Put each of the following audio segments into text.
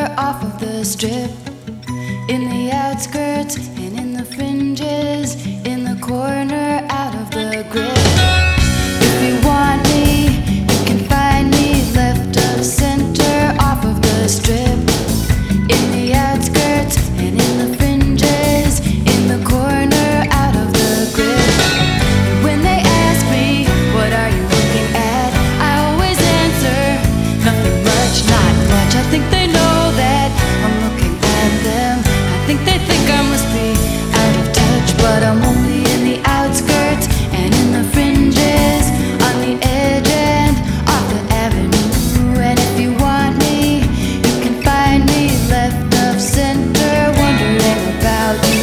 off of the strip, in the outskirts and in the fringes, in the corner, out of the grip. If you want me, you can find me left of center, off of the strip, in the outskirts and in the fringes, in the corner, out of the grip. And when they ask me, what are you looking at, I always answer, nothing much, not much. I think they know that I'm looking at them. I think they think I must be out of touch, but I'm only in the outskirts and in the fringes, on the edge and off the avenue. And if you want me, you can find me left of center, wondering about you.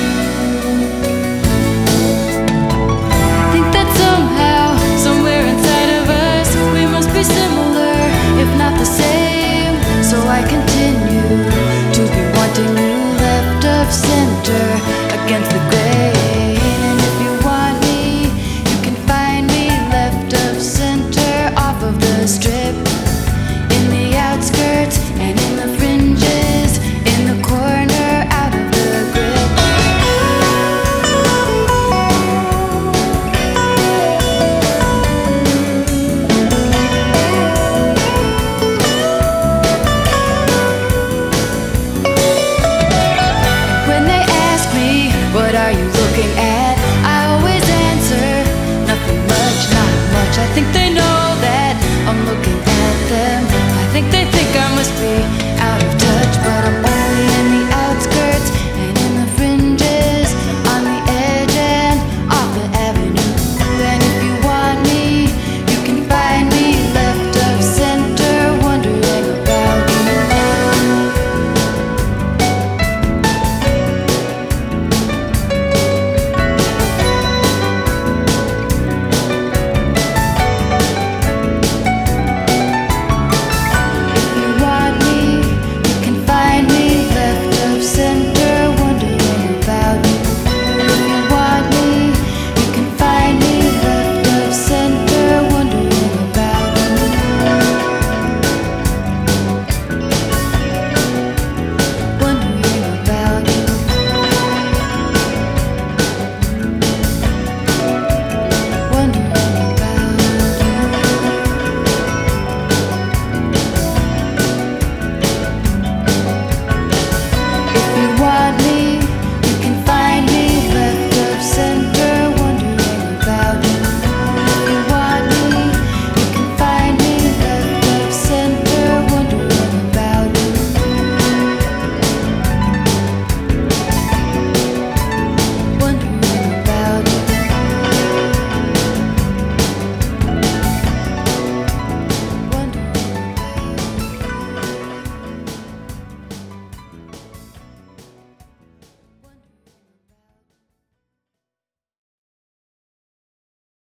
I think that somehow, somewhere inside of us, we must be similar, if not the same. So I continue to be wanting you left of center, against the grain. And if you want me, you can find me left of center, off of the strip, in the outskirts and in the fringes, in the corner, out of the grip. When they ask me, what are you looking at, I always answer, nothing much, not much. I think they know that I'm looking at them. I think they think I must be